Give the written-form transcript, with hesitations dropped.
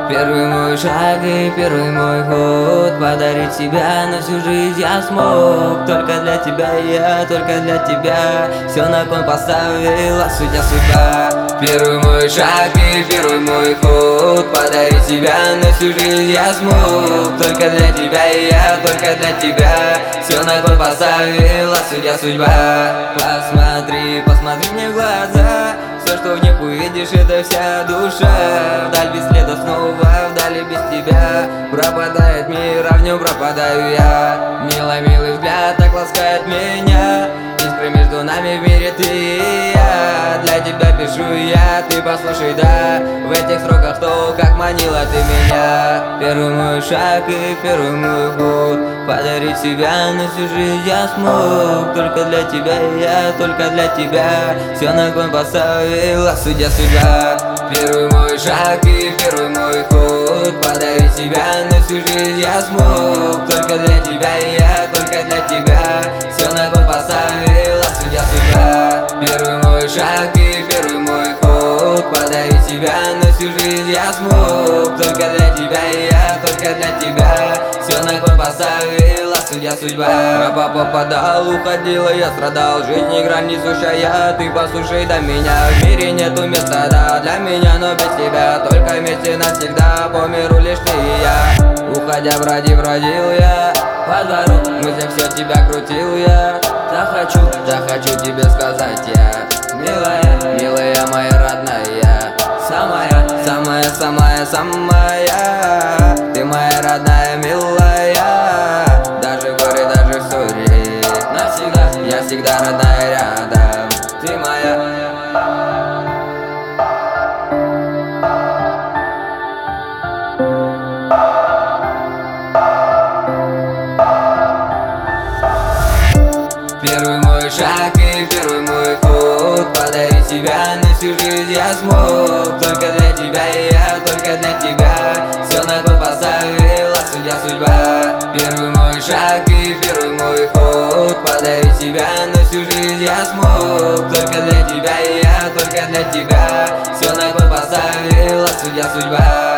Первый мой шаг и первый мой ход, подарить себя на всю жизнь я смог. Только для тебя я, только для тебя все на кон поставила судьба. Первый мой шаг и первый мой ход, подарить себя на всю жизнь я смог. Только для тебя я, только для тебя все на кон поставила судьба. Посмотри, посмотри мне в глаза, все, что в них увидишь, это вся душа. Вдаль без следа снова, вдали без тебя пропадает мир, а в нем пропадаю я. Милый, милый взгляд так ласкает меня, искры между нами в мире ты и я. Для тебя пишу я, ты послушай, да, в этих строках то, как манила ты меня. Первый мой шаг и первый мой ход, подарить себя на всю жизнь я смог. Только для тебя я, только для тебя все на кон поставила судьба. Первый мой шаг и первый мой ход, подарить себя на всю жизнь я смог. Только для тебя я, только для тебя все на кон поставила судьба. Первый мой шаг и первый мой ход, подарить себя на всю жизнь я смог. Только для тебя я, только для тебя все на кон поставила судьба. Раба попадал, уходила, я страдал, жизнь игра несущая, ты послушай до меня. В мире нету места, да, для меня, но без тебя только вместе навсегда, по миру лишь ты и я. Уходя бродил я по двору, в мыслях все тебя крутил я. Захочу тебе сказать я, милая, милая моя родная, самая, самая, самая, самая, ты моя родная, милая. Даже в горе, даже в ссоре, навсегда, я всегда родная рядом, ты моя. Первый мой шаг и первый мой ход, подарить себя на всю жизнь я смог. Только для тебя я, только для тебя все на кон поставила судьба. Первый мой шаг и первый мой ход, подарить себя на всю жизнь я смог. Только для тебя я, только для тебя все на кон поставила судьба.